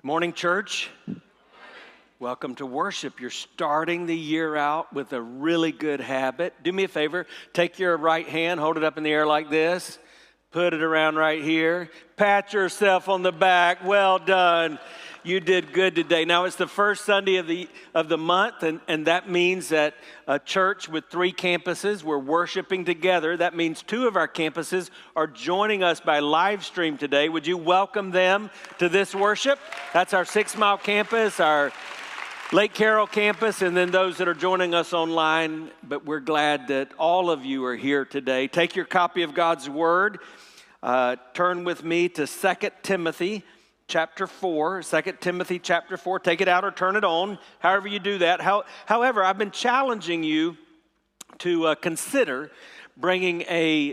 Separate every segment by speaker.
Speaker 1: Morning, church. Welcome to worship. You're starting the year out with a really good habit. Do me a favor. Take your right hand, hold it up in the air like this. Put it around right here. Pat yourself on the back. Well done. You did good today. Now, it's the first Sunday of the month, and that means that a church with 3 campuses, we're worshiping together. That means 2 of our campuses are joining us by live stream today. Would you welcome them to this worship? That's our 6 Mile campus, our Lake Carroll campus, and then those that are joining us online. But we're glad that all of you are here today. Take your copy of God's Word. Turn with me to 2 Timothy chapter 4, 2 Timothy chapter 4. Take it out or turn it on, however you do that. However, I've been challenging you to consider bringing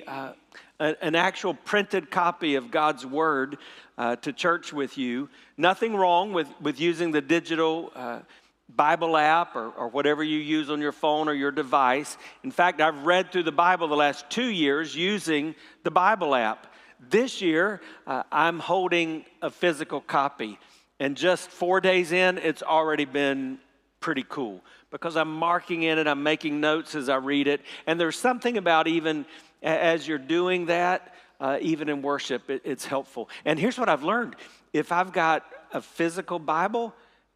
Speaker 1: an actual printed copy of God's Word to church with you. Nothing wrong with using the digital Bible app or whatever you use on your phone or your device. In fact, I've read through the Bible the last 2 years using the Bible app. This year, I'm holding a physical copy, and just 4 days in, it's already been pretty cool because I'm marking in it, I'm making notes as I read it, and there's something about even as you're doing that, even in worship, it's helpful. And here's what I've learned. If I've got a physical Bible,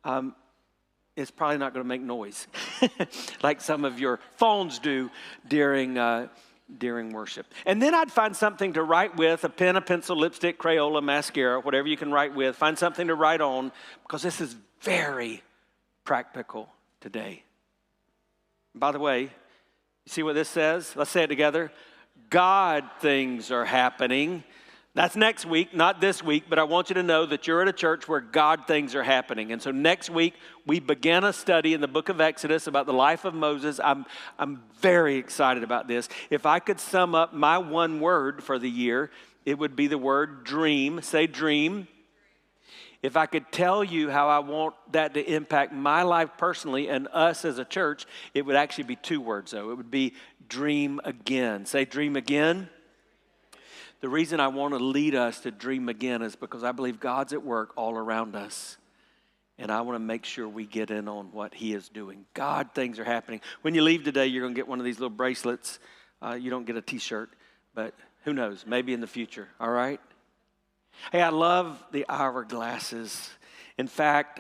Speaker 1: it's probably not going to make noise like some of your phones do during worship. And then I'd find something to write with, a pen, a pencil, lipstick, Crayola, mascara, whatever you can write with. Find something to write on because this is very practical today. By the way, you see what this says? Let's say it together. God things are happening. That's next week, not this week, but I want you to know that you're at a church where God things are happening. And so next week, we begin a study in the book of Exodus about the life of Moses. I'm very excited about this. If I could sum up my one word for the year, it would be the word dream. Say dream. If I could tell you how I want that to impact my life personally and us as a church, it would actually be 2 words, though. It would be dream again. Say dream again. The reason I want to lead us to dream again is because I believe God's at work all around us. And I want to make sure we get in on what He is doing. God, things are happening. When you leave today, you're going to get one of these little bracelets. You don't get a T-shirt, but who knows? Maybe in the future, all right? Hey, I love the hourglasses. In fact,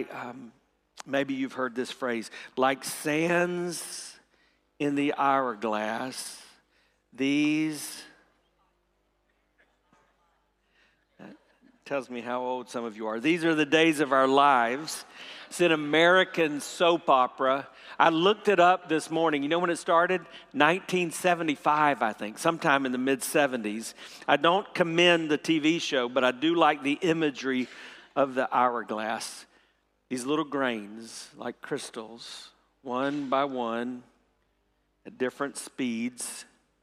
Speaker 1: maybe you've heard this phrase, like sands in the hourglass, these... Tells me how old some of you are. These are the days of our lives. It's an American soap opera. I looked it up this morning. You know when it started? 1975, I think, sometime in the mid-70s. I don't commend the TV show, but I do like the imagery of the hourglass. These little grains, like crystals, one by one, at different speeds,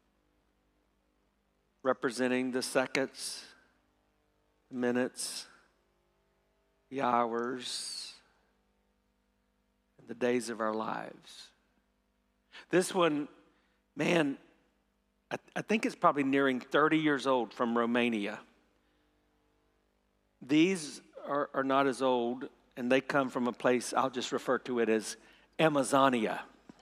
Speaker 1: representing the seconds, minutes, the hours, and the days of our lives. This one, man, I think it's probably nearing 30 years old, from Romania. These are not as old, and they come from a place, I'll just refer to it as Amazonia.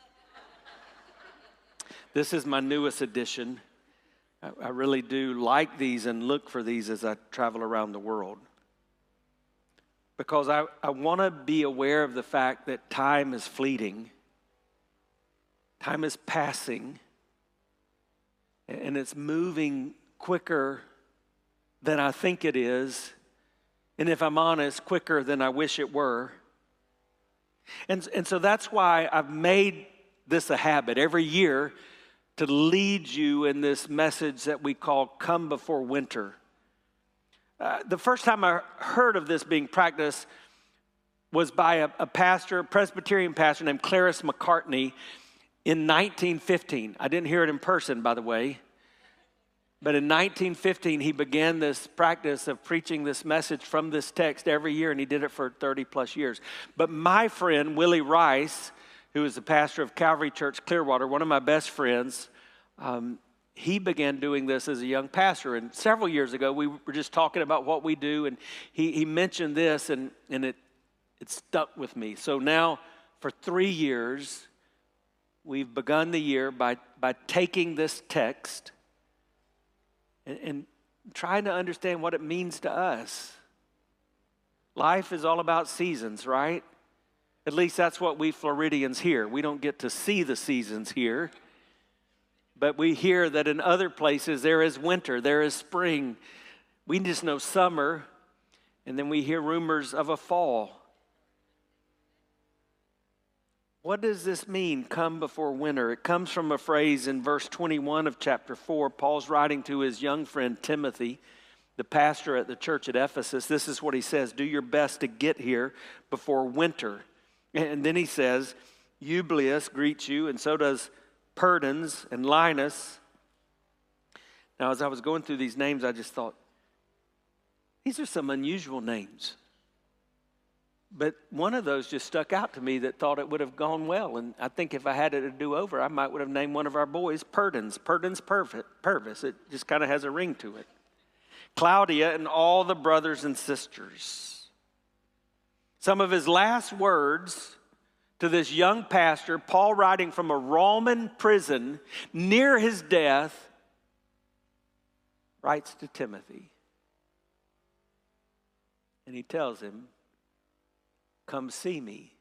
Speaker 1: This is my newest edition. I really do like these and look for these as I travel around the world. Because I want to be aware of the fact that time is fleeting. Time is passing. And it's moving quicker than I think it is. And if I'm honest, quicker than I wish it were. And so that's why I've made this a habit every year to lead you in this message that we call Come Before Winter. The first time I heard of this being practiced was by a pastor, a Presbyterian pastor named Clarence McCartney in 1915. I didn't hear it in person, by the way. But in 1915, he began this practice of preaching this message from this text every year, and he did it for 30 plus years. But my friend, Willie Rice, who is the pastor of Calvary Church Clearwater, one of my best friends, he began doing this as a young pastor. And several years ago, we were just talking about what we do, and he mentioned this, and it stuck with me. So now, for 3 years, we've begun the year by taking this text and trying to understand what it means to us. Life is all about seasons, right? At least that's what we Floridians hear. We don't get to see the seasons here, but we hear that in other places there is winter, there is spring. We just know summer, and then we hear rumors of a fall. What does this mean, come before winter? It comes from a phrase in verse 21 of chapter 4. Paul's writing to his young friend Timothy, the pastor at the church at Ephesus. This is what he says: do your best to get here before winter. And then he says, Eublius greets you, and so does Perdens and Linus. Now, as I was going through these names, I just thought, these are some unusual names. But one of those just stuck out to me that thought it would have gone well. And I think if I had it to do over, I might would have named one of our boys Perdens Purvis. It just kind of has a ring to it. Claudia and all the brothers and sisters. Some of his last words to this young pastor, Paul writing from a Roman prison near his death, writes to Timothy. And he tells him, come see me,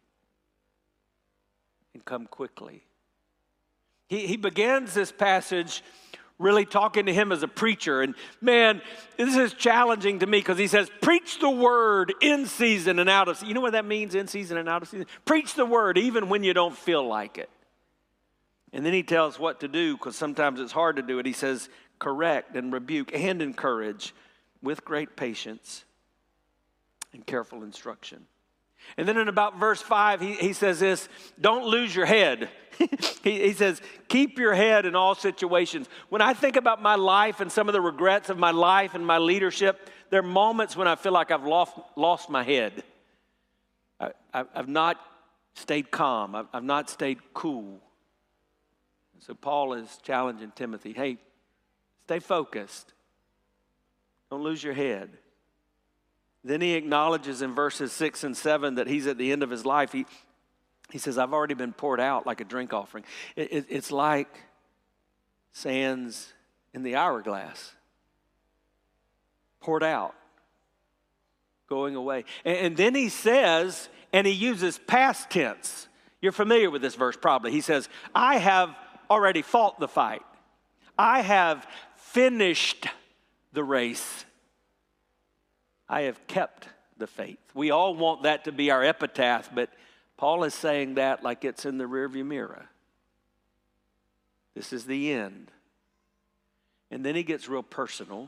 Speaker 1: and come quickly. He begins this passage really talking to him as a preacher. And man, this is challenging to me because he says, preach the word in season and out of season. You know what that means, in season and out of season? Preach the word even when you don't feel like it. And then he tells what to do, because sometimes it's hard to do it. He says, correct and rebuke and encourage with great patience and careful instruction. And then in about verse 5, he says this: don't lose your head. He says, keep your head in all situations. When I think about my life and some of the regrets of my life and my leadership, there are moments when I feel like I've lost my head. I've not stayed calm. I've not stayed cool. So Paul is challenging Timothy, hey, stay focused. Don't lose your head. Then he acknowledges in verses 6 and 7 that he's at the end of his life. He says, I've already been poured out like a drink offering. It's like sands in the hourglass. Poured out. Going away. And then he says, and he uses past tense. You're familiar with this verse probably. He says, I have already fought the fight. I have finished the race. I have kept the faith. We all want that to be our epitaph, but Paul is saying that like it's in the rearview mirror. This is the end. And then he gets real personal,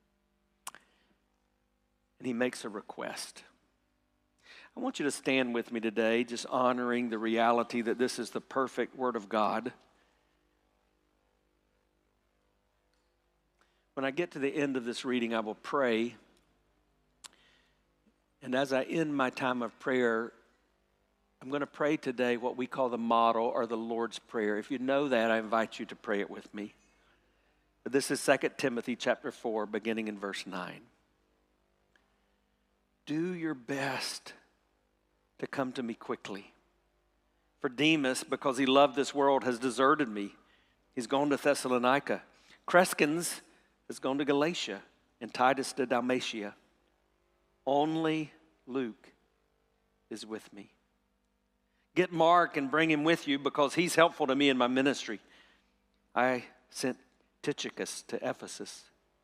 Speaker 1: and he makes a request. I want you to stand with me today, just honoring the reality that this is the perfect Word of God. When I get to the end of this reading, I will pray. And as I end my time of prayer, I'm going to pray today what we call the model or the Lord's Prayer. If you know that, I invite you to pray it with me. But this is 2 Timothy chapter 4, beginning in verse 9. Do your best to come to me quickly. For Demas, because he loved this world, has deserted me. He's gone to Thessalonica. Crescens has gone to Galatia, and Titus to Dalmatia. Only Luke is with me. Get Mark and bring him with you, because he's helpful to me in my ministry. I sent Tychicus to Ephesus.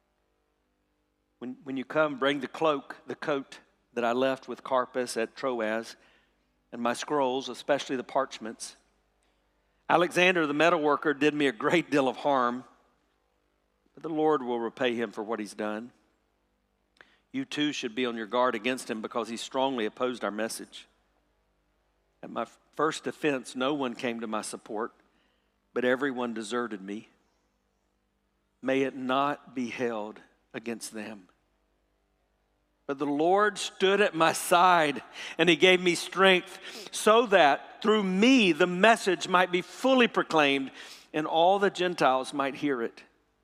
Speaker 1: When you come, bring the coat that I left with Carpus at Troas, and my scrolls, especially the parchments. Alexander the metalworker did me a great deal of harm, but the Lord will repay him for what he's done. You too should be on your guard against him, because he strongly opposed our message. At my first offense, no one came to my support, but everyone deserted me. May it not be held against them. But the Lord stood at my side, and he gave me strength, so that through me the message might be fully proclaimed, and all the Gentiles might hear it.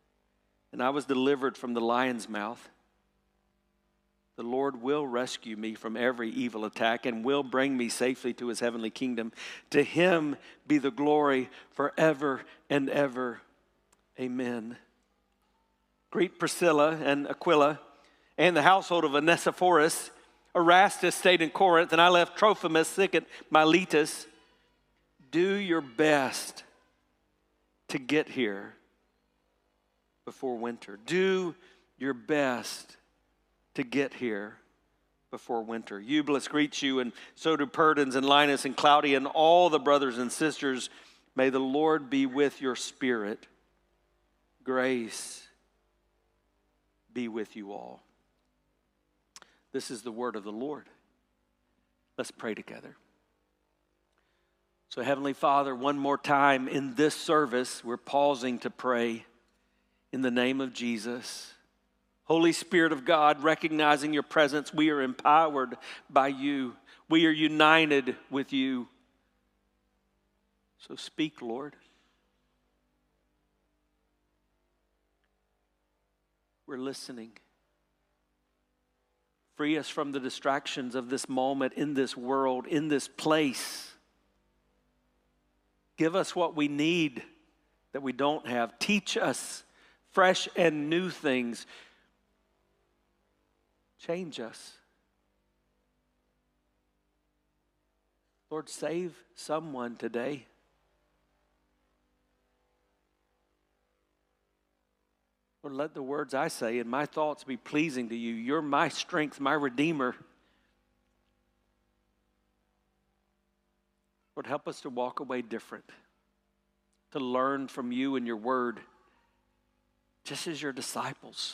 Speaker 1: and I was delivered from the lion's mouth. The Lord will rescue me from every evil attack and will bring me safely to his heavenly kingdom. To him be the glory forever and ever. Amen. Greet Priscilla and Aquila and the household of Onesiphorus. Erastus stayed in Corinth, and I left Trophimus sick at Miletus. Do your best to get here before winter. Do your best to get here before winter. Eubulus greets you, and so do Purdens and Linus and Claudia and all the brothers and sisters. May the Lord be with your spirit. Grace be with you all. This is the word of the Lord. Let's pray together. So, Heavenly Father, one more time in this service, we're pausing to pray in the name of Jesus. Holy Spirit of God, recognizing your presence, we are empowered by you. We are united with you. So speak, Lord. We're listening. Free us from the distractions of this moment, in this world, in this place. Give us what we need that we don't have. Teach us fresh and new things. Change us. Lord, save someone today. Lord, let the words I say and my thoughts be pleasing to you. You're my strength, my Redeemer. Lord, help us to walk away different, to learn from you and your word, just as your disciples,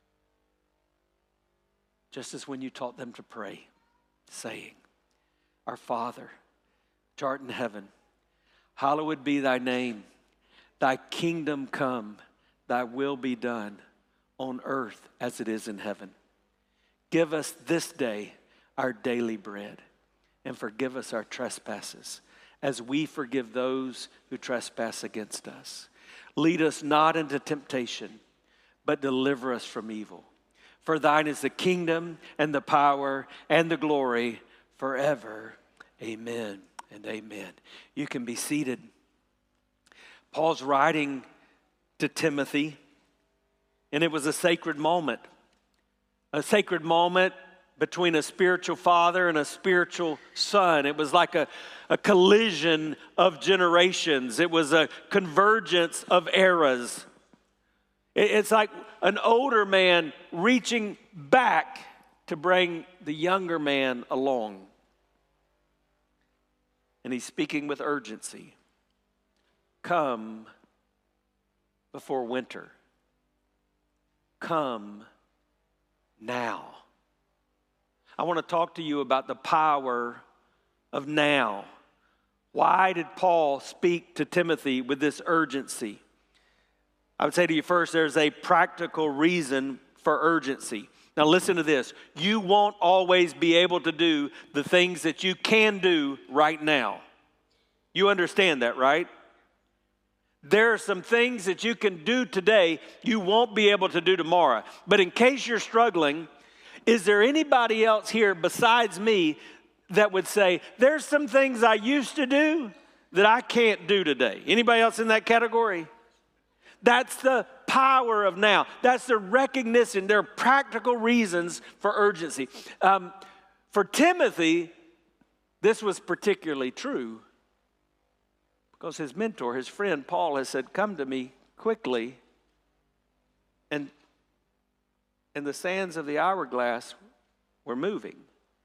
Speaker 1: just as when you taught them to pray, saying, Our Father, which art in heaven, hallowed be thy name. Thy kingdom come, thy will be done on earth as it is in heaven. Give us this day our daily bread, and forgive us our trespasses, as we forgive those who trespass against us. Lead us not into temptation, but deliver us from evil. For thine is the kingdom and the power and the glory forever. Amen and amen. You can be seated. Paul's writing to Timothy, and it was a sacred moment between a spiritual father and a spiritual son. It was like a collision of generations. It was a convergence of eras. It's like an older man reaching back to bring the younger man along. And he's speaking with urgency. Come before winter. Come now. I want to talk to you about the power of now. Why did Paul speak to Timothy with this urgency? I would say to you first, there's a practical reason for urgency. Now listen to this. You won't always be able to do the things that you can do right now. You understand that, right? There are some things that you can do today you won't be able to do tomorrow. But in case you're struggling, is there anybody else here besides me that would say, there's some things I used to do that I can't do today? Anybody else in that category? That's the power of now. That's the recognition. There are practical reasons for urgency. For Timothy, this was particularly true because his mentor, his friend Paul, has said, come to me quickly. And the sands of the hourglass were moving.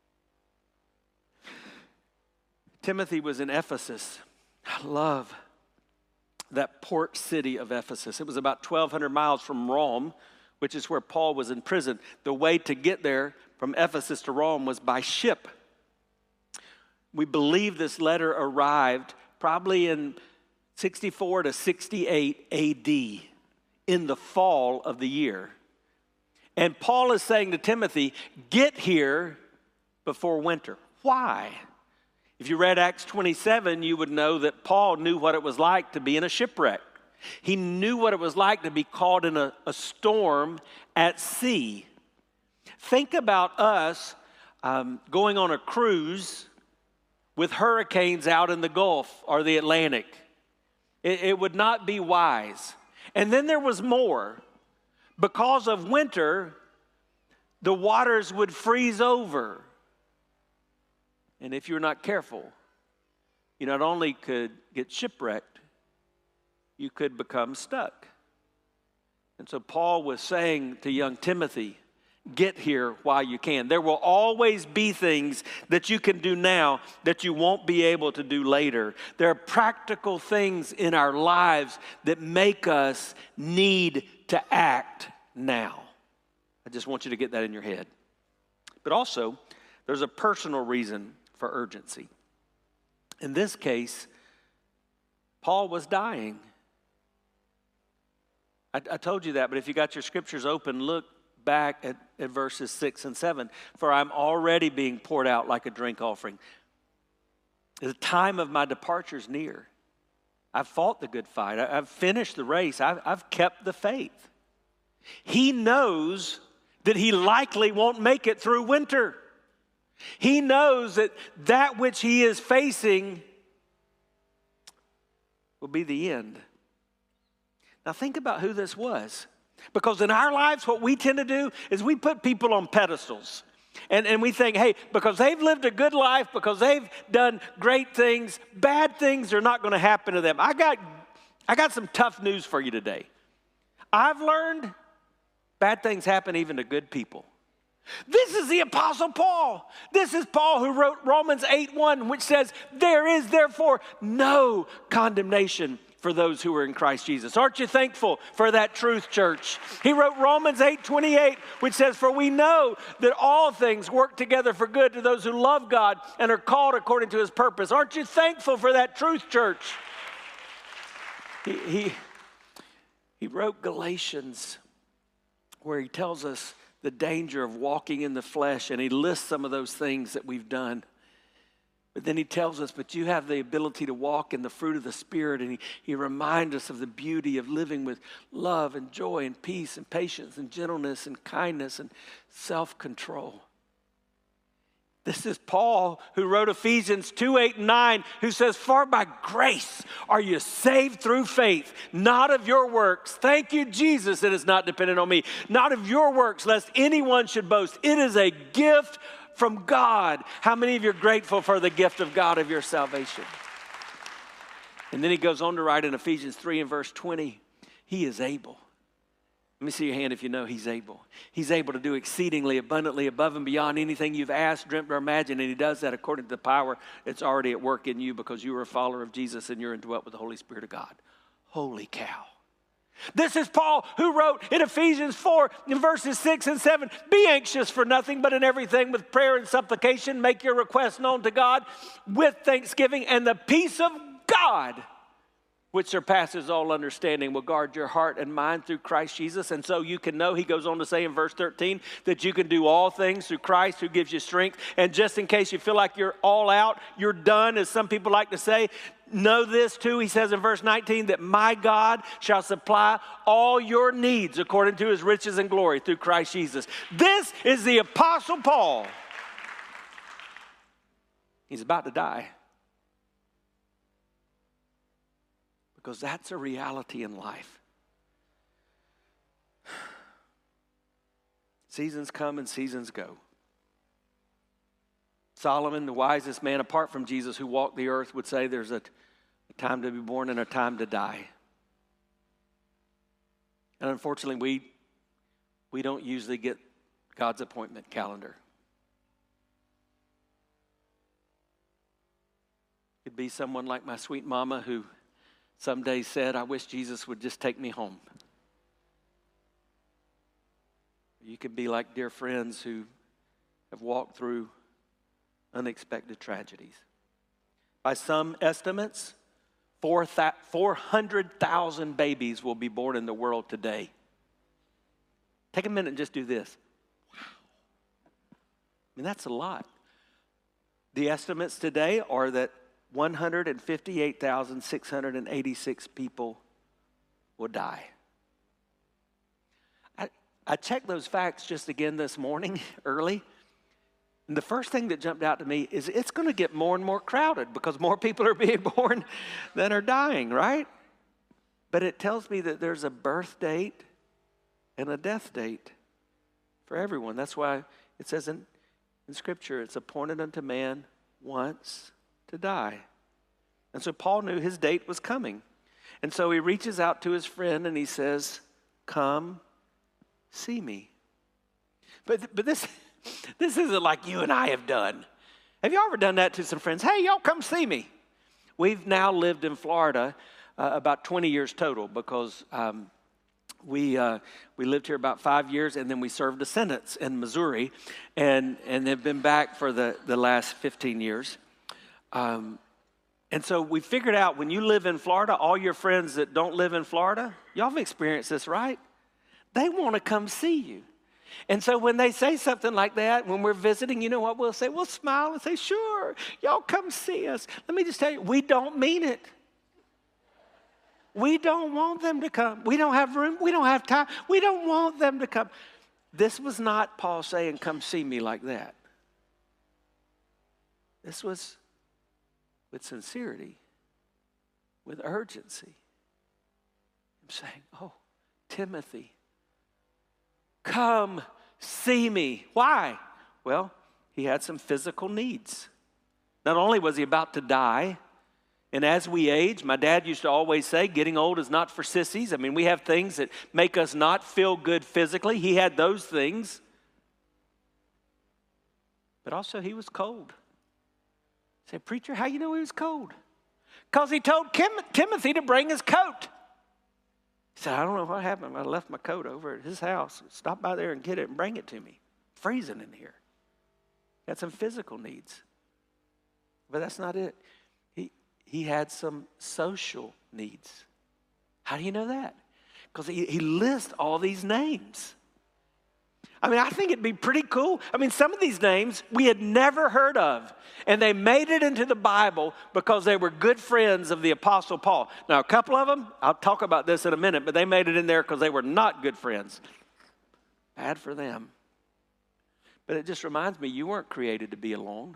Speaker 1: Timothy was in Ephesus. I love that port city of Ephesus. It was about 1,200 miles from Rome, which is where Paul was in prison. The way to get there from Ephesus to Rome was by ship. We believe this letter arrived probably in 64 to 68 AD, in the fall of the year. And Paul is saying to Timothy, get here before winter. Why? If you read Acts 27, you would know that Paul knew what it was like to be in a shipwreck. He knew what it was like to be caught in a storm at sea. Think about us going on a cruise with hurricanes out in the Gulf or the Atlantic. It would not be wise. And then there was more. Because of winter, the waters would freeze over. And if you're not careful, you not only could get shipwrecked, you could become stuck. And so Paul was saying to young Timothy, get here while you can. There will always be things that you can do now that you won't be able to do later. There are practical things in our lives that make us need to act now. I just want you to get that in your head. But also, there's a personal reason for urgency. In this case, Paul was dying. I told you that, but if you got your scriptures open, look back at verses 6 and 7. For I'm already being poured out like a drink offering. The time of my departure is near. I've fought the good fight. I've finished the race. I've kept the faith. He knows that he likely won't make it through winter. He knows that which he is facing will be the end. Now think about who this was. Because in our lives, what we tend to do is we put people on pedestals. And we think, hey, because they've lived a good life, because they've done great things, bad things are not going to happen to them. I got some tough news for you today. I've learned bad things happen even to good people. This is the Apostle Paul. This is Paul who wrote Romans 8:1, which says, there is therefore no condemnation for those who are in Christ Jesus. Aren't you thankful for that truth, church? He wrote Romans 8:28, which says, for we know that all things work together for good to those who love God and are called according to his purpose. Aren't you thankful for that truth, church? He wrote Galatians, where he tells us the danger of walking in the flesh, and he lists some of those things that we've done. But then he tells us, but you have the ability to walk in the fruit of the Spirit, and he reminds us of the beauty of living with love and joy and peace and patience and gentleness and kindness and self-control. This is Paul who wrote Ephesians 2:8 and 9, who says, for by grace are you saved through faith, not of your works. Thank you, Jesus, it is not dependent on me. Not of your works, lest anyone should boast. It is a gift from God. How many of you are grateful for the gift of God of your salvation? And then he goes on to write in Ephesians 3 and verse 20, he is able. Let me see your hand if you know he's able. He's able to do exceedingly abundantly above and beyond anything you've asked, dreamt, or imagined. And he does that according to the power that's already at work in you because you are a follower of Jesus and you're indwelt with the Holy Spirit of God. Holy cow. This is Paul who wrote in Ephesians 4 in verses 6 and 7, be anxious for nothing but in everything with prayer and supplication, make your requests known to God with thanksgiving, and the peace of God, which surpasses all understanding, will guard your heart and mind through Christ Jesus. And so you can know, he goes on to say in verse 13, that you can do all things through Christ who gives you strength. And just in case you feel like you're all out, you're done, as some people like to say, know this too, he says in verse 19, that my God shall supply all your needs according to his riches and glory through Christ Jesus. This is the Apostle Paul. He's about to die. Because that's a reality in life. Seasons come and seasons go. Solomon, the wisest man apart from Jesus who walked the earth, would say there's a time to be born and a time to die. And unfortunately, we don't usually get God's appointment calendar. It'd be someone like my sweet mama who some days said, I wish Jesus would just take me home. You could be like dear friends who have walked through unexpected tragedies. By some estimates, 400,000 babies will be born in the world today. Take a minute and just do this. Wow. I mean, that's a lot. The estimates today are that 158,686 people will die. I checked those facts just again this morning early. And the first thing that jumped out to me is it's going to get more and more crowded because more people are being born than are dying, right? But it tells me that there's a birth date and a death date for everyone. That's why it says in Scripture, it's appointed unto man once to die. And so Paul knew his date was coming. And so he reaches out to his friend and he says, come see me. But this isn't like you and I have done. Have you ever done that to some friends? Hey, y'all come see me. We've now lived in Florida about 20 years total because we lived here about 5 years and then we served a sentence in Missouri and have been back for the last 15 years. And so we figured out when you live in Florida, all your friends that don't live in Florida, y'all have experienced this, right? They want to come see you. And so when they say something like that, when we're visiting, you know what we'll say? We'll smile and say, sure, y'all come see us. Let me just tell you, we don't mean it. We don't want them to come. We don't have room. We don't have time. We don't want them to come. This was not Paul saying, come see me like that. This was with sincerity, with urgency. I'm saying, oh, Timothy, come see me. Why? Well, he had some physical needs. Not only was he about to die, and as we age, my dad used to always say, getting old is not for sissies. I mean, we have things that make us not feel good physically. He had those things. But also he was cold. I said, preacher, how you know he was cold? Because he told Timothy to bring his coat. He said, I don't know what happened. I left my coat over at his house. Stop by there and get it and bring it to me. Freezing in here. He had some physical needs. But that's not it. He had some social needs. How do you know that? Because he lists all these names. I mean, I think it'd be pretty cool. I mean, some of these names we had never heard of, and they made it into the Bible because they were good friends of the Apostle Paul. Now, a couple of them, I'll talk about this in a minute, but they made it in there because they were not good friends. Bad for them. But it just reminds me, you weren't created to be alone.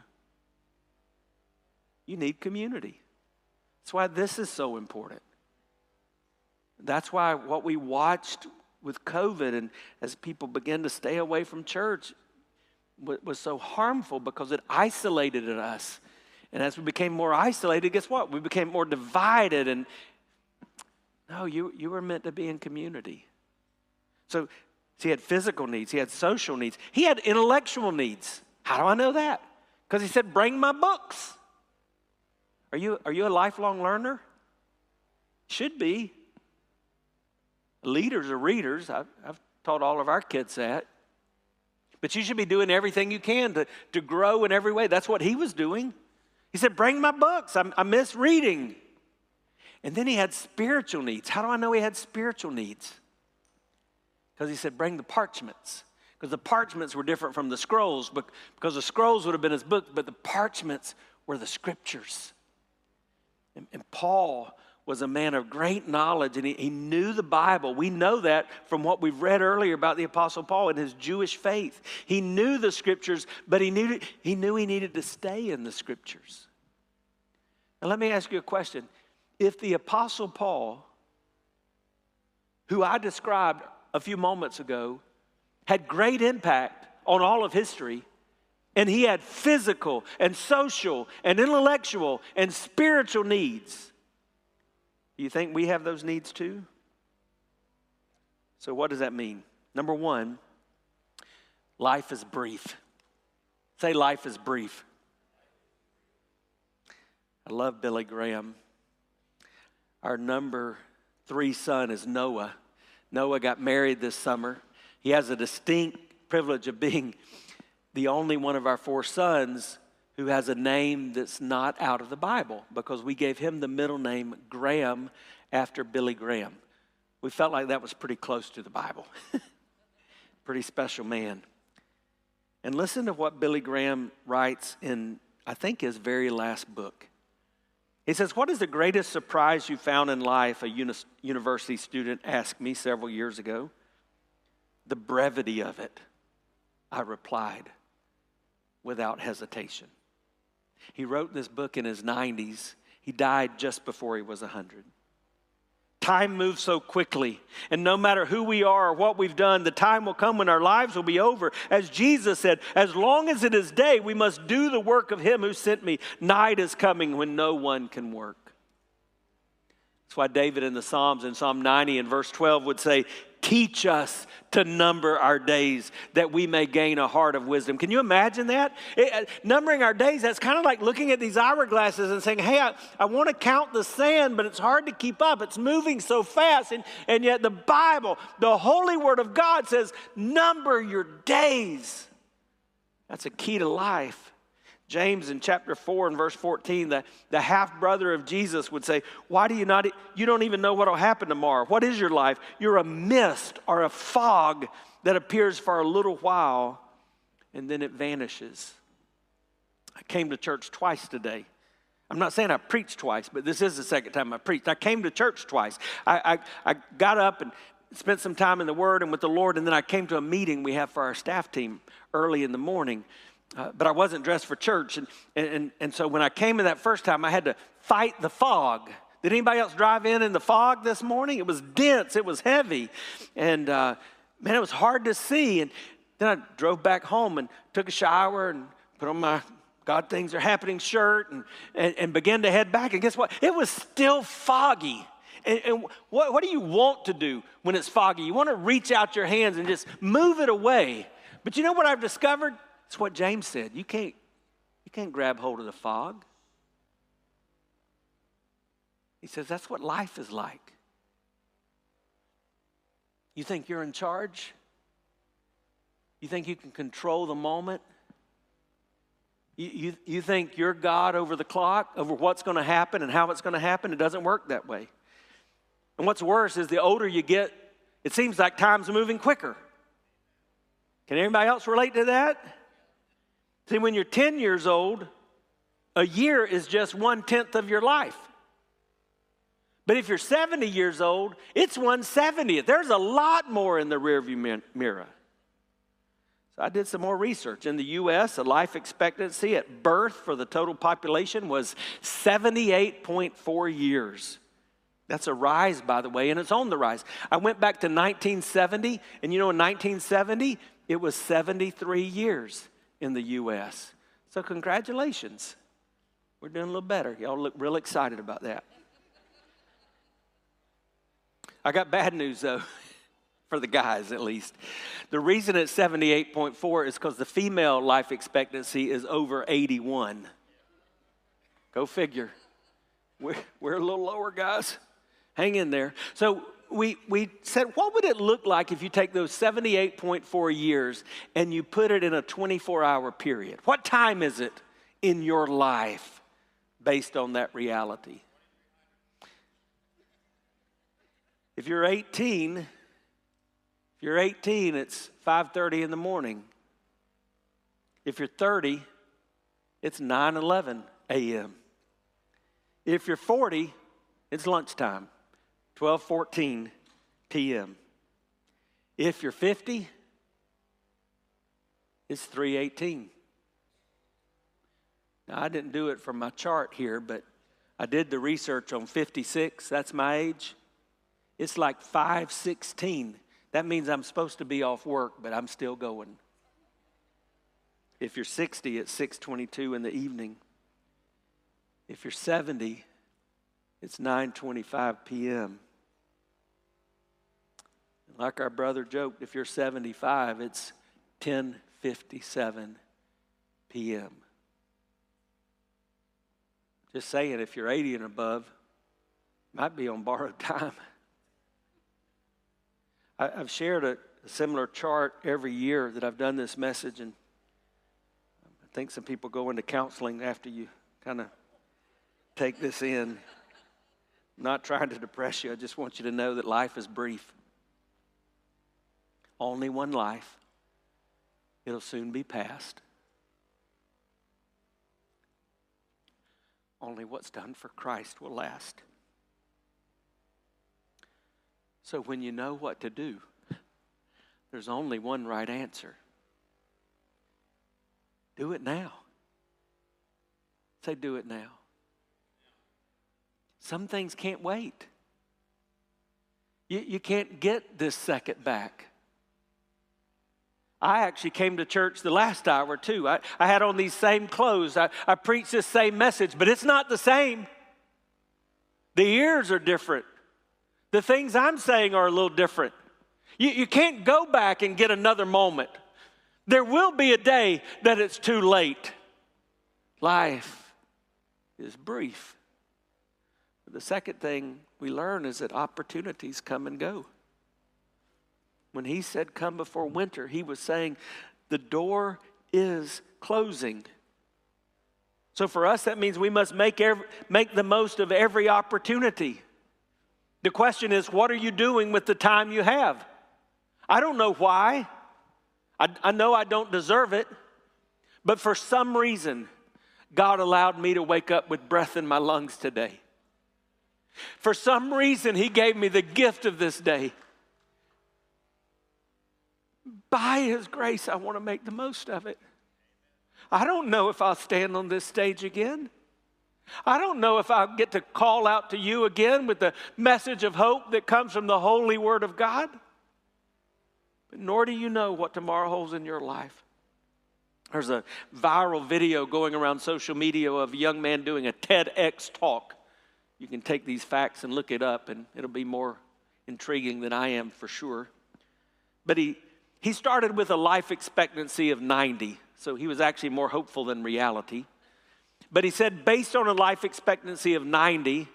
Speaker 1: You need community. That's why this is so important. That's why what we watched with COVID and as people began to stay away from church was so harmful because it isolated us. And as we became more isolated, guess what? We became more divided. And no, you were meant to be in community. So he had physical needs. He had social needs. He had intellectual needs. How do I know that? Because he said, bring my books. Are you a lifelong learner? Should be. Leaders are readers. I've taught all of our kids that. But you should be doing everything you can to grow in every way. That's what he was doing. He said, bring my books. I miss reading. And then he had spiritual needs. How do I know he had spiritual needs? Because he said, bring the parchments. Because the parchments were different from the scrolls. Because the scrolls would have been his books, but the parchments were the scriptures. And Paul was a man of great knowledge, and he knew the Bible. We know that from what we've read earlier about the Apostle Paul and his Jewish faith. He knew the scriptures, but he knew he needed to stay in the scriptures. Now let me ask you a question. If the Apostle Paul, who I described a few moments ago, had great impact on all of history, and he had physical and social and intellectual and spiritual needs, do you think we have those needs too? So what does that mean? Number one, life is brief. Say life is brief. I love Billy Graham. Our number 3 son is Noah. Noah got married this summer. He has a distinct privilege of being the only one of our 4 sons who has a name that's not out of the Bible because we gave him the middle name Graham after Billy Graham. We felt like that was pretty close to the Bible. Pretty special man. And listen to what Billy Graham writes in, I think, his very last book. He says, what is the greatest surprise you found in life? A university student asked me several years ago. The brevity of it, I replied without hesitation. He wrote this book in his 90s. He died just before he was 100. Time moves so quickly, and no matter who we are or what we've done, the time will come when our lives will be over. As Jesus said, as long as it is day, we must do the work of him who sent me. Night is coming when no one can work. That's why David in the Psalms, in Psalm 90 and verse 12 would say, teach us to number our days that we may gain a heart of wisdom. Can you imagine that? Numbering our days, that's kind of like looking at these hourglasses and saying, hey, I want to count the sand, but it's hard to keep up. It's moving so fast. And yet the Bible, the holy word of God says, number your days. That's a key to life. James in chapter 4 and verse 14, the half-brother of Jesus would say, why do you don't even know what will happen tomorrow. What is your life? You're a mist or a fog that appears for a little while and then it vanishes. I came to church twice today. I'm not saying I preached twice, but this is the second time I preached. I came to church twice. I got up and spent some time in the Word and with the Lord, and then I came to a meeting we have for our staff team early in the morning. But I wasn't dressed for church. And so when I came in that first time, I had to fight the fog. Did anybody else drive in the fog this morning? It was dense. It was heavy. And, man, it was hard to see. And then I drove back home and took a shower and put on my God Things Are Happening shirt and began to head back. And guess what? It was still foggy. And what do you want to do when it's foggy? You want to reach out your hands and just move it away. But you know what I've discovered? It's what James said. You can't grab hold of the fog. He says that's what life is like. You think you're in charge? You think you can control the moment? You think you're God over the clock, over what's going to happen and how it's going to happen? It doesn't work that way. And what's worse is the older you get, it seems like time's moving quicker. Can anybody else relate to that? See, when you're 10 years old, a year is just 1/10 of your life. But if you're 70 years old, it's 1/70. There's a lot more in the rearview mirror. So I did some more research. In the U.S., the life expectancy at birth for the total population was 78.4 years. That's a rise, by the way, and it's on the rise. I went back to 1970, and you know, in 1970, it was 73 years in the U.S. So congratulations. We're doing a little better. Y'all look real excited about that. I got bad news, though, for the guys at least. The reason it's 78.4 is because the female life expectancy is over 81. Go figure. We're a little lower, guys. Hang in there. So we said, what would it look like if you take those 78.4 years and you put it in a 24-hour period? What time is it in your life based on that reality? If you're 18, it's 5:30 in the morning. If you're 30, it's 9:11 a.m. If you're 40, it's lunchtime. 12:14 p.m. If you're 50, it's 3:18. Now, I didn't do it from my chart here, but I did the research on 56. That's my age. It's like 5:16. That means I'm supposed to be off work, but I'm still going. If you're 60, it's 6:22 in the evening. If you're 70, it's 9:25 p.m. Like our brother joked, if you're 75, it's 10:57 p.m. Just saying, if you're 80 and above, might be on borrowed time. I've shared a similar chart every year that I've done this message, and I think some people go into counseling after you kind of take this in. I'm not trying to depress you. I just want you to know that life is brief. Only one life. It'll soon be past. only what's done for Christ will last. So when you know what to do, there's only one right answer. Do it now. Say, do it now. Some things can't wait. You can't get this second back. I actually came to church the last hour too. I had on these same clothes. I preached this same message, but it's not the same. The ears are different. The things I'm saying are a little different. You can't go back and get another moment. There will be a day that it's too late. Life is brief. The second thing we learn is that opportunities come and go. When he said come before winter, he was saying the door is closing. So for us, that means we must make the most of every opportunity. The question is, what are you doing with the time you have? I don't know why. I know I don't deserve it. But for some reason, God allowed me to wake up with breath in my lungs today. For some reason, he gave me the gift of this day. By his grace, I want to make the most of it. I don't know if I'll stand on this stage again. I don't know if I'll get to call out to you again with the message of hope that comes from the holy word of God. But nor do you know what tomorrow holds in your life. There's a viral video going around social media of a young man doing a TEDx talk. You can take these facts and look it up, and it'll be more intriguing than I am for sure. But he started with a life expectancy of 90, so he was actually more hopeful than reality. But he said, based on a life expectancy of 90,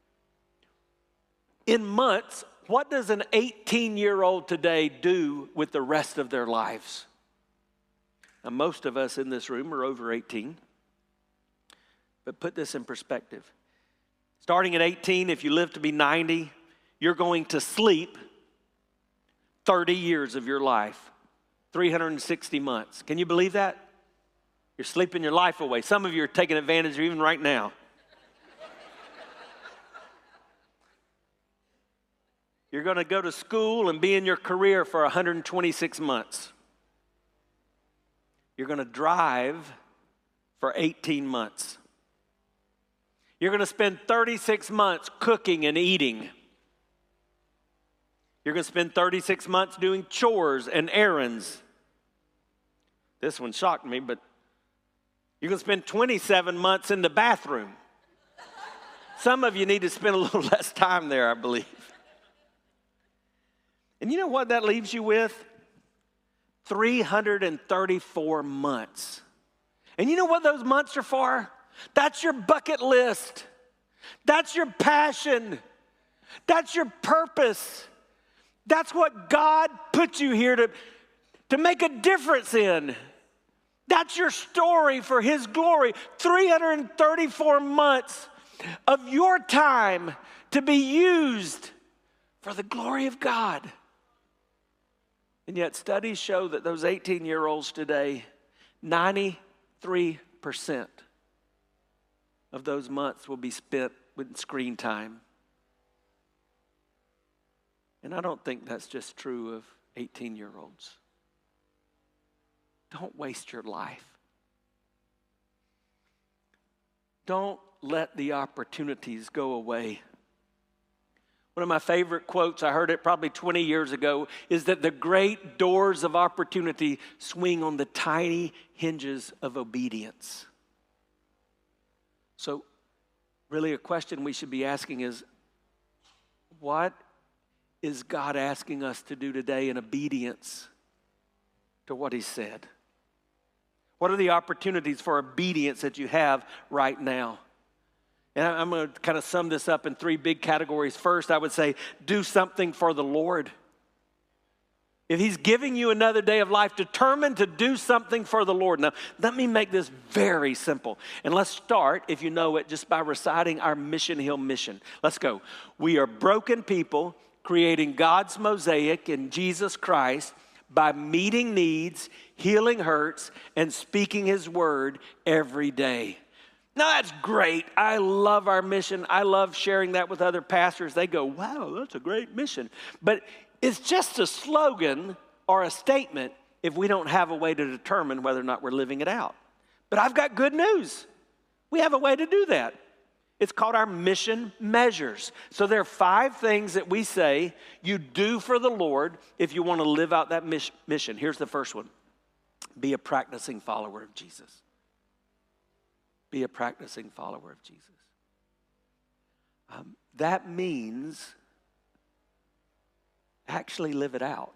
Speaker 1: in months, what does an 18-year-old today do with the rest of their lives? Now, most of us in this room are over 18, but put this in perspective. Starting at 18, if you live to be 90, you're going to sleep 30 years of your life, 360 months. Can you believe that? You're sleeping your life away. Some of you are taking advantage of even right now. You're going to go to school and be in your career for 126 months. You're going to drive for 18 months. You're going to spend 36 months cooking and eating. You're going to spend 36 months doing chores and errands. This one shocked me, but you're going to spend 27 months in the bathroom. Some of you need to spend a little less time there, I believe. And you know what that leaves you with? 334 months. And you know what those months are for? That's your bucket list. That's your passion. That's your purpose. That's what God put you here to make a difference in. That's your story for his glory. 334 months of your time to be used for the glory of God. And yet studies show that those 18-year-olds today, 93% of those months will be spent with screen time. And I don't think that's just true of 18-year-olds. Don't waste your life. Don't let the opportunities go away. One of my favorite quotes, I heard it probably 20 years ago, is that the great doors of opportunity swing on the tiny hinges of obedience. So, really a question we should be asking is, what is God asking us to do today in obedience to what he said? What are the opportunities for obedience that you have right now? And I'm going to kind of sum this up in three big categories. First, I would say, do something for the Lord. If he's giving you another day of life, determine to do something for the Lord. Now, let me make this very simple. And let's start, if you know it, just by reciting our Mission Hill mission. Let's go. We are broken people creating God's mosaic in Jesus Christ by meeting needs, healing hurts, and speaking his word every day. Now, that's great. I love our mission. I love sharing that with other pastors. They go, wow, that's a great mission. But it's just a slogan or a statement if we don't have a way to determine whether or not we're living it out. But I've got good news. We have a way to do that. It's called our mission measures. So there are 5 things that we say you do for the Lord if you want to live out that mission. Here's the first one. Be a practicing follower of Jesus. Be a practicing follower of Jesus. That means actually live it out.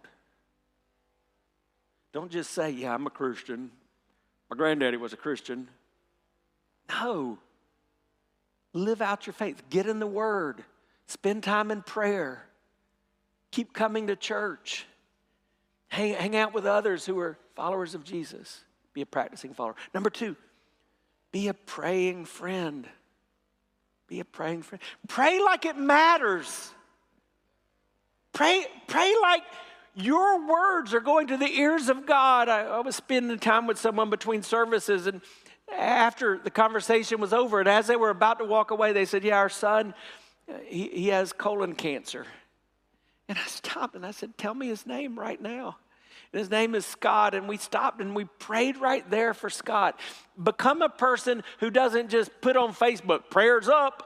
Speaker 1: Don't just say, yeah, I'm a Christian. My granddaddy was a Christian. No. Live out your faith. Get in the Word. Spend time in prayer. Keep coming to church. Hang out with others who are followers of Jesus. Be a practicing follower. Number 2, be a praying friend. Be a praying friend. Pray like it matters. Pray like your words are going to the ears of God. I was spending time with someone between services, and after the conversation was over, and as they were about to walk away, they said, yeah, our son, he has colon cancer. And I stopped and I said, tell me his name right now. And his name is Scott, and we stopped and we prayed right there for Scott. Become a person who doesn't just put on Facebook, prayers up.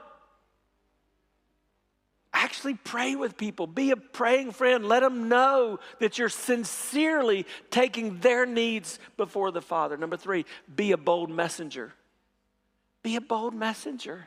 Speaker 1: Actually pray with people. Be a praying friend. Let them know that you're sincerely taking their needs before the Father. Number 3, be a bold messenger. Be a bold messenger.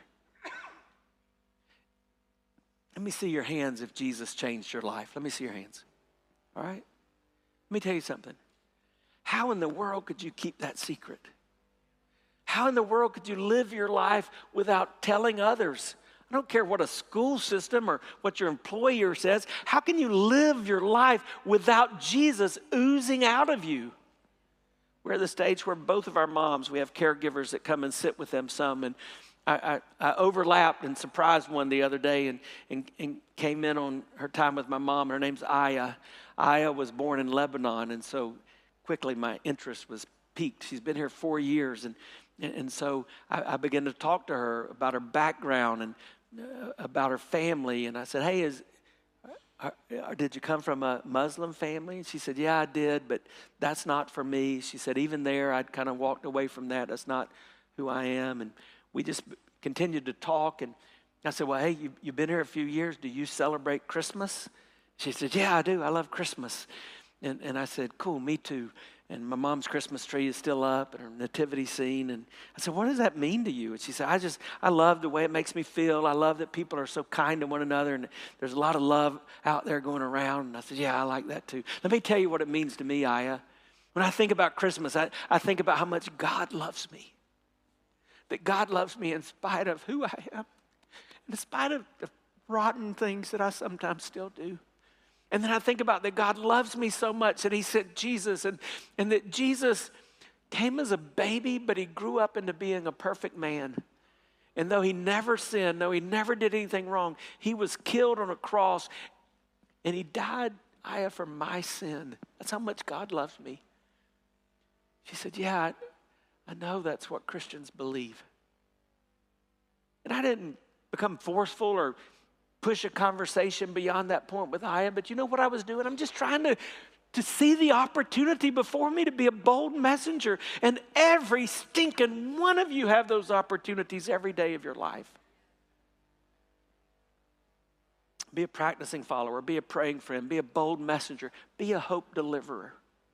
Speaker 1: Let me see your hands if Jesus changed your life. Let me see your hands. All right? Let me tell you something. How in the world could you keep that secret? How in the world could you live your life without telling others? I don't care what a school system or what your employer says. How can you live your life without Jesus oozing out of you? We're at the stage where both of our moms, we have caregivers that come and sit with them some. And I overlapped and surprised one the other day and came in on her time with my mom. Her name's Aya. Aya was born in Lebanon, and so quickly my interest was piqued. She's been here 4 years, and so I began to talk to her about her background and about her family. And I said, hey, did you come from a Muslim family? And she said, yeah, I did, but that's not for me. She said, even there, I'd kind of walked away from that. That's not who I am. And we just continued to talk. And I said, well, hey, you've been here a few years. Do you celebrate Christmas? She said, yeah, I do. I love Christmas. And I said, cool, me too. And my mom's Christmas tree is still up and her nativity scene. And I said, what does that mean to you? And she said, I love the way it makes me feel. I love that people are so kind to one another. And there's a lot of love out there going around. And I said, yeah, I like that too. Let me tell you what it means to me, Aya. When I think about Christmas, I think about how much God loves me. That God loves me in spite of who I am. In spite of the rotten things that I sometimes still do. And then I think about that God loves me so much that he sent Jesus, and that Jesus came as a baby, but he grew up into being a perfect man. And though he never sinned, though he never did anything wrong, he was killed on a cross, and he died, Aya, for my sin. That's how much God loves me. She said, yeah, I know that's what Christians believe. And I didn't become forceful or push a conversation beyond that point with Aya, but you know what I was doing? I'm just trying to see the opportunity before me to be a bold messenger. And every stinking one of you have those opportunities every day of your life. Be a practicing follower, be a praying friend, be a bold messenger, be a hope deliverer.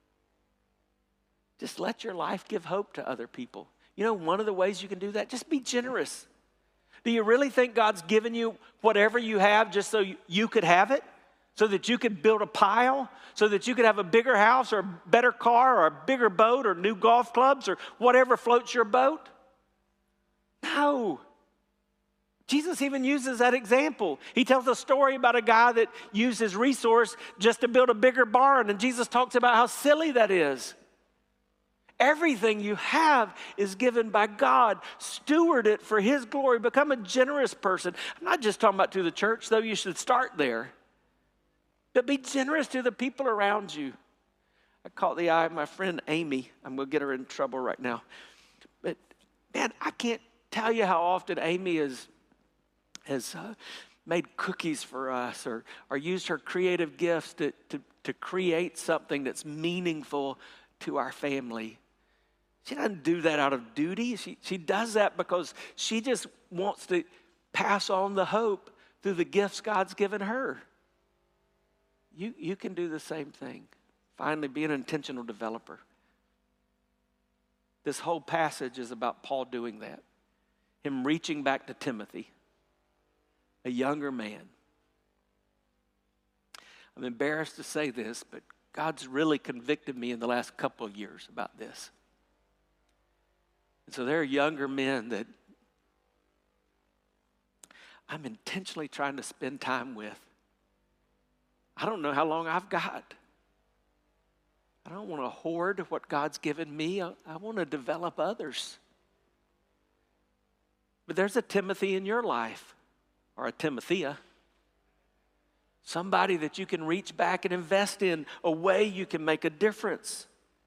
Speaker 1: Just let your life give hope to other people. You know, one of the ways you can do that, just be generous. Do you really think God's given you whatever you have just so you could have it? So that you could build a pile? So that you could have a bigger house or a better car or a bigger boat or new golf clubs or whatever floats your boat? No. Jesus even uses that example. He tells a story about a guy that used his resource just to build a bigger barn, and Jesus talks about how silly that is. Everything you have is given by God. Steward it for his glory. Become a generous person. I'm not just talking about to the church, though you should start there. But be generous to the people around you. I caught the eye of my friend Amy. I'm going to get her in trouble right now. But man, I can't tell you how often Amy has made cookies for us or used her creative gifts to create something that's meaningful to our family. She doesn't do that out of duty. She does that because she just wants to pass on the hope through the gifts God's given her. You can do the same thing. Finally, be an intentional developer. This whole passage is about Paul doing that. Him reaching back to Timothy, a younger man. I'm embarrassed to say this, but God's really convicted me in the last couple of years about this. And so there are younger men that I'm intentionally trying to spend time with. I don't know how long I've got. I don't want to hoard what God's given me. I want to develop others. But there's a Timothy in your life, or a Timothea. Somebody that you can reach back and invest in, a way you can make a difference.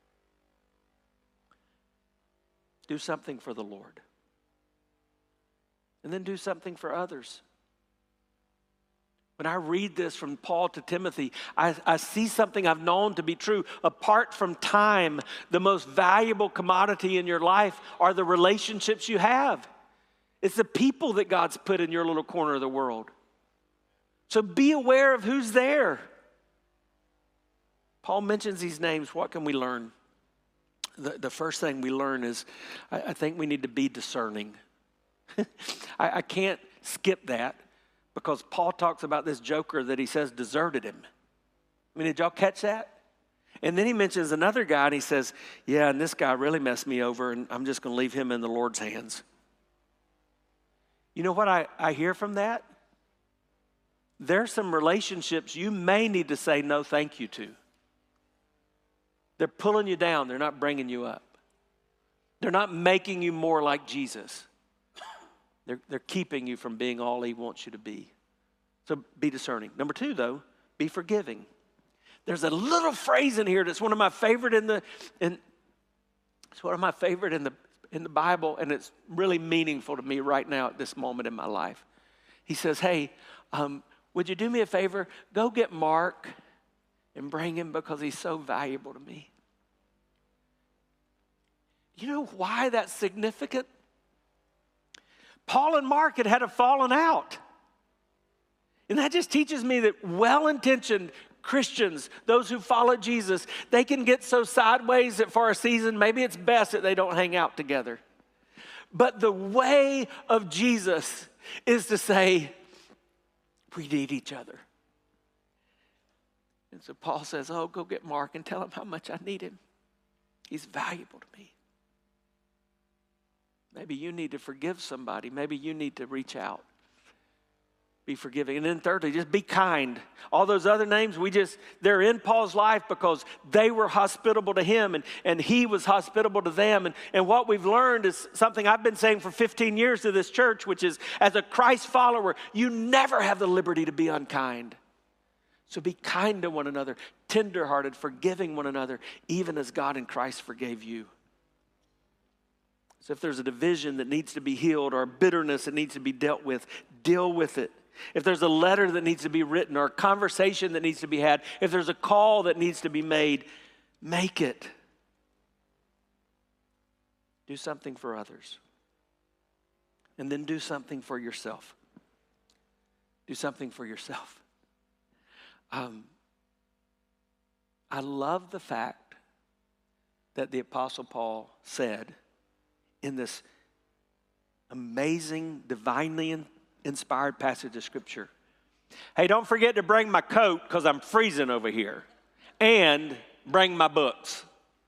Speaker 1: Do something for the Lord. And then do something for others. When I read this from Paul to Timothy, I see something I've known to be true. Apart from time, the most valuable commodity in your life are the relationships you have. It's the people that God's put in your little corner of the world. So be aware of who's there. Paul mentions these names. What can we learn? The first thing we learn is I think we need to be discerning. I can't skip that because Paul talks about this joker that he says deserted him. I mean, did y'all catch that? And then he mentions another guy and he says, yeah, and this guy really messed me over and I'm just going to leave him in the Lord's hands. You know what I hear from that? There's some relationships you may need to say no thank you to. They're pulling you down. They're not bringing you up. They're not making you more like Jesus. They're keeping you from being all he wants you to be. So be discerning. Number two, though, be forgiving. There's a little phrase in here that's one of my favorite in the Bible, and it's really meaningful to me right now at this moment in my life. He says, hey, would you do me a favor? Go get Mark and bring him because he's so valuable to me. You know why that's significant? Paul and Mark had a falling out. And that just teaches me that well-intentioned Christians, those who follow Jesus, they can get so sideways that for a season, maybe it's best that they don't hang out together. But the way of Jesus is to say, we need each other. And so Paul says, oh, go get Mark and tell him how much I need him. He's valuable to me. Maybe you need to forgive somebody. Maybe you need to reach out. Be forgiving. And then thirdly, just be kind. All those other names, they're in Paul's life because they were hospitable to him and he was hospitable to them. And what we've learned is something I've been saying for 15 years to this church, which is as a Christ follower, you never have the liberty to be unkind. So be kind to one another, tenderhearted, forgiving one another, even as God in Christ forgave you. So if there's a division that needs to be healed or a bitterness that needs to be dealt with, deal with it. If there's a letter that needs to be written or a conversation that needs to be had, if there's a call that needs to be made, make it. Do something for others. And then do something for yourself. Do something for yourself. I love the fact that the Apostle Paul said in this amazing, divinely inspired passage of Scripture, hey, don't forget to bring my coat because I'm freezing over here, and bring my books.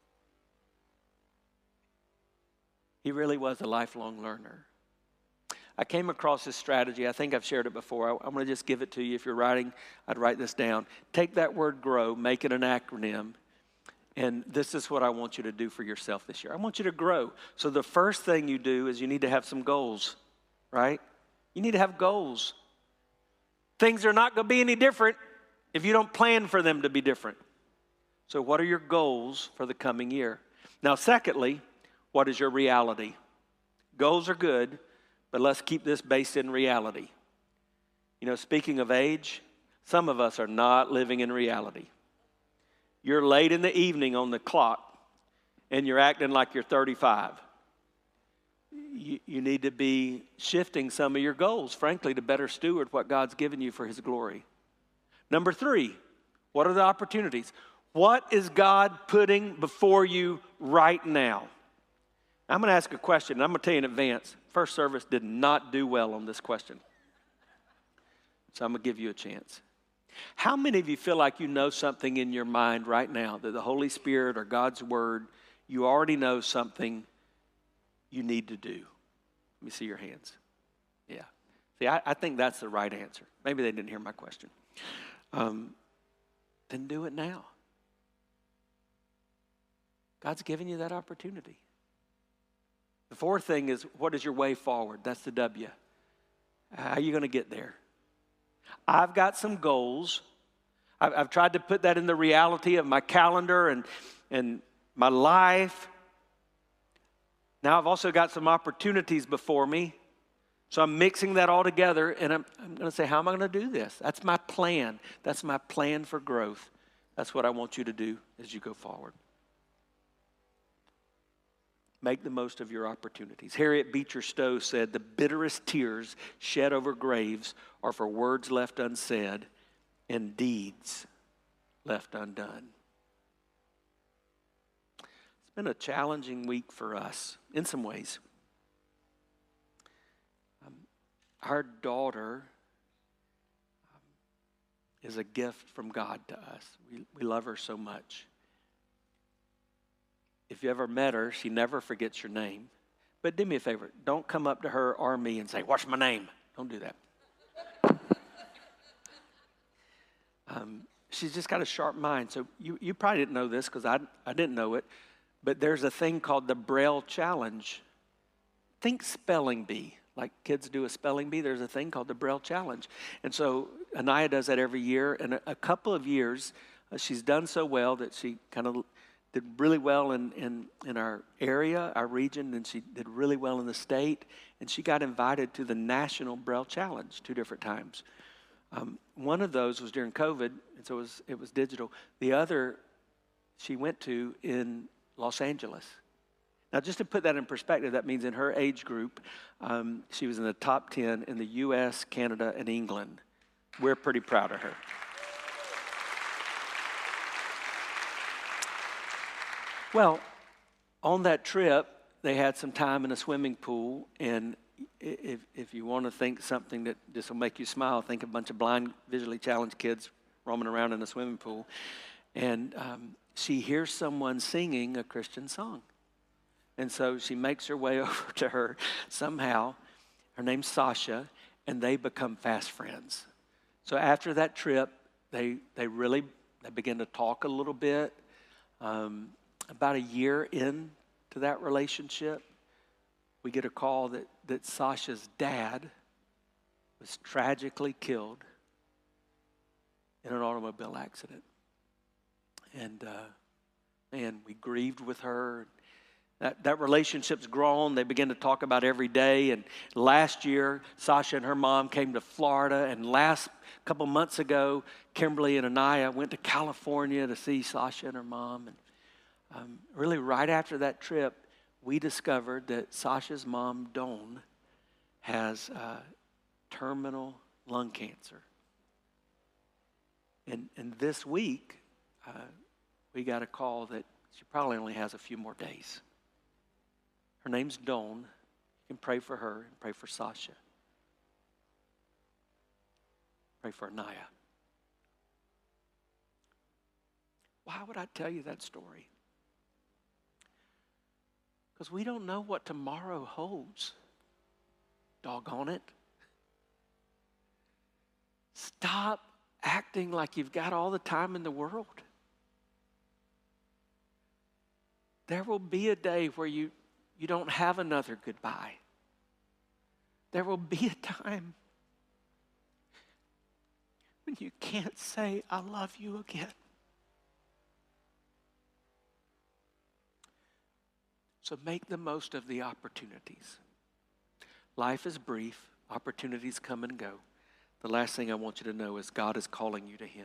Speaker 1: He really was a lifelong learner. I came across this strategy. I think I've shared it before. I'm going to just give it to you. If you're writing, I'd write this down. Take that word grow, make it an acronym, and this is what I want you to do for yourself this year. I want you to grow. So the first thing you do is you need to have some goals, right? You need to have goals. Things are not going to be any different if you don't plan for them to be different. So what are your goals for the coming year? Now, secondly, what is your reality? Goals are good, but let's keep this based in reality. You know, speaking of age, some of us are not living in reality. You're late in the evening on the clock, and you're acting like you're 35. You need to be shifting some of your goals, frankly, to better steward what God's given you for His glory. Number 3, what are the opportunities? What is God putting before you right now? I'm going to ask a question, and I'm going to tell you in advance. First service did not do well on this question. So I'm going to give you a chance. How many of you feel like you know something in your mind right now, that the Holy Spirit or God's Word, you already know something you need to do? Let me see your hands. Yeah. See, I think that's the right answer. Maybe they didn't hear my question. Then do it now. God's giving you that opportunity. The 4th thing is, what is your way forward? That's the W. How are you going to get there? I've got some goals. I've tried to put that in the reality of my calendar and my life. Now I've also got some opportunities before me. So I'm mixing that all together, and I'm going to say, how am I going to do this? That's my plan. That's my plan for growth. That's what I want you to do as you go forward. Make the most of your opportunities. Harriet Beecher Stowe said, the bitterest tears shed over graves are for words left unsaid and deeds left undone. It's been a challenging week for us in some ways. Our daughter is a gift from God to us. We love her so much. If you ever met her, she never forgets your name. But do me a favor, don't come up to her or me and say, what's my name? Don't do that. She's just got a sharp mind. So you probably didn't know this because I didn't know it. But there's a thing called the Braille Challenge. Think spelling bee. Like kids do a spelling bee, there's a thing called the Braille Challenge. And so Anaya does that every year. And a couple of years, she's done so well that she kind of did really well in our area, our region, and she did really well in the state. And she got invited to the National Braille Challenge 2 different times. One of those was during COVID, and so it was digital. The other she went to in Los Angeles. Now, just to put that in perspective, that means in her age group, she was in the top 10 in the U.S., Canada, and England. We're pretty proud of her. Well, on that trip, they had some time in a swimming pool, and if you want to think something that just will make you smile, think of a bunch of blind, visually challenged kids roaming around in a swimming pool. And she hears someone singing a Christian song. And so she makes her way over to her somehow. Her name's Sasha, and they become fast friends. So after that trip, they begin to talk a little bit. About a year into that relationship, we get a call that Sasha's dad was tragically killed in an automobile accident. And we grieved with her. That relationship's grown. They begin to talk about every day. And last year, Sasha and her mom came to Florida. And last couple months ago, Kimberly and Anaya went to California to see Sasha and her mom. And really right after that trip, we discovered that Sasha's mom, Dawn, has terminal lung cancer. And this week, we got a call that she probably only has a few more days. Her name's Dawn. You can pray for her and pray for Sasha. Pray for Anaya. Why would I tell you that story? Because we don't know what tomorrow holds. Doggone it. Stop acting like you've got all the time in the world. There will be a day where you don't have another goodbye. There will be a time when you can't say, I love you again. So make the most of the opportunities. Life is brief. Opportunities come and go. The last thing I want you to know is God is calling you to him.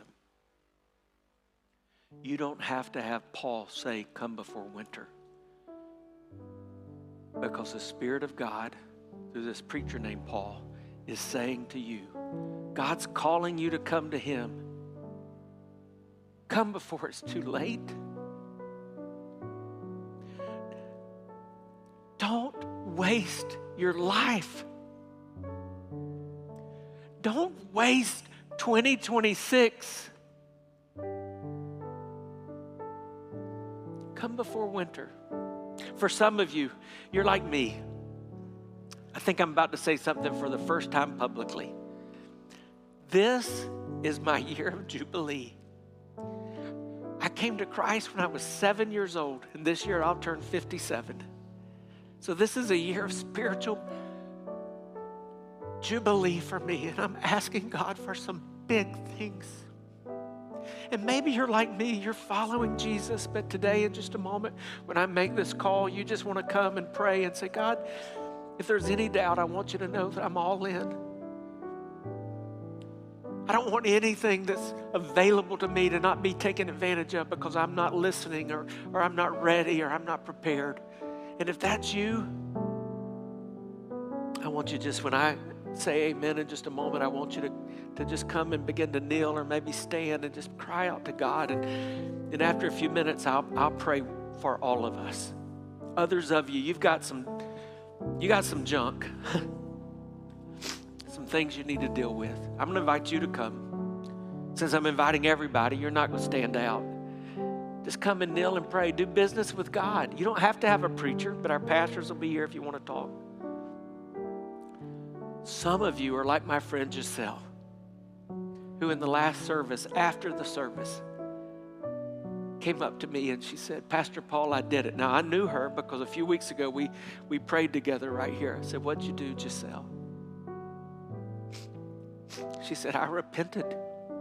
Speaker 1: You don't have to have Paul say, come before winter. Because the Spirit of God, through this preacher named Paul, is saying to you, God's calling you to come to him. Come before it's too late. Don't waste your life. Don't waste 2026. Come before winter. For some of you, you're like me. I think I'm about to say something for the first time publicly. This is my year of Jubilee. I came to Christ when I was 7 years old, and this year I'll turn 57. So this is a year of spiritual Jubilee for me, and I'm asking God for some big things. And maybe you're like me, you're following Jesus, but today in just a moment, when I make this call, you just want to come and pray and say, God, if there's any doubt, I want you to know that I'm all in. I don't want anything that's available to me to not be taken advantage of because I'm not listening or I'm not ready or I'm not prepared. And if that's you, I want you just, when I say amen in just a moment, I want you to just come and begin to kneel or maybe stand and just cry out to God. And after a few minutes, I'll pray for all of us. Others of you, you got some junk. Some things you need to deal with. I'm going to invite you to come. Since I'm inviting everybody, you're not going to stand out. Just come and kneel and pray. Do business with God. You don't have to have a preacher, but our pastors will be here if you want to talk. Some of you are like my friend Giselle, who in the last service, after the service, came up to me and she said, Pastor Paul, I did it. Now, I knew her because a few weeks ago we prayed together right here. I said, what'd you do, Giselle? She said, I repented.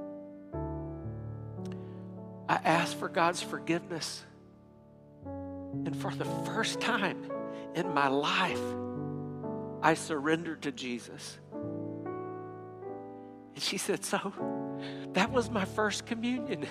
Speaker 1: I asked for God's forgiveness. And for the first time in my life, I surrendered to Jesus. And she said, so that was my first communion.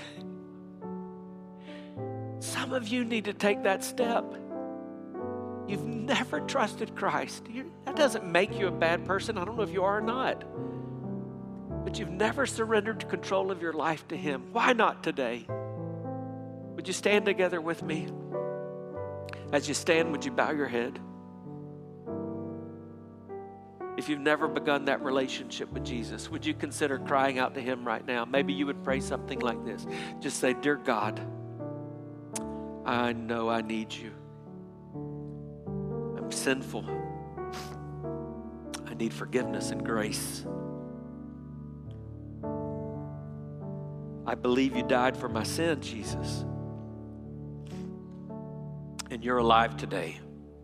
Speaker 1: Some of you need to take that step. You've never trusted Christ. That doesn't make you a bad person. I don't know if you are or not. But you've never surrendered control of your life to him. Why not today? Would you stand together with me? As you stand, would you bow your head? If you've never begun that relationship with Jesus, would you consider crying out to him right now? Maybe you would pray something like this. Just say, Dear God, I know I need you. I'm sinful. I need forgiveness and grace. I believe you died for my sin, Jesus. And you're alive today.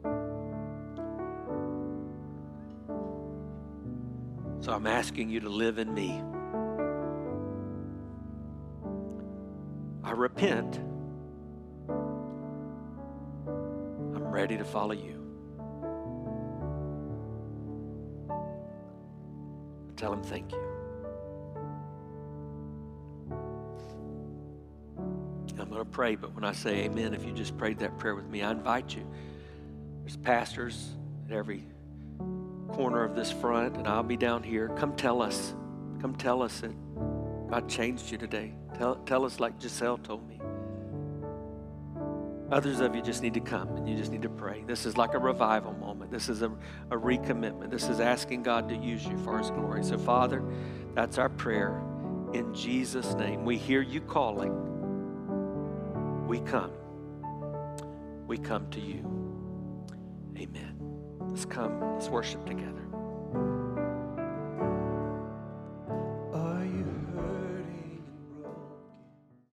Speaker 1: So I'm asking you to live in me. I repent. I'm ready to follow you. Tell him thank you. I'm going to pray, but when I say amen, if you just prayed that prayer with me, I invite you. There's pastors at every corner of this front, and I'll be down here. Come tell us. Come tell us that God changed you today. Tell us like Giselle told me. Others of you just need to come, and you just need to pray. This is like a revival moment. This is a recommitment. This is asking God to use you for his glory. So, Father, that's our prayer. In Jesus' name, we hear you calling. We come. We come to you. Amen. Let's come. Let's worship together.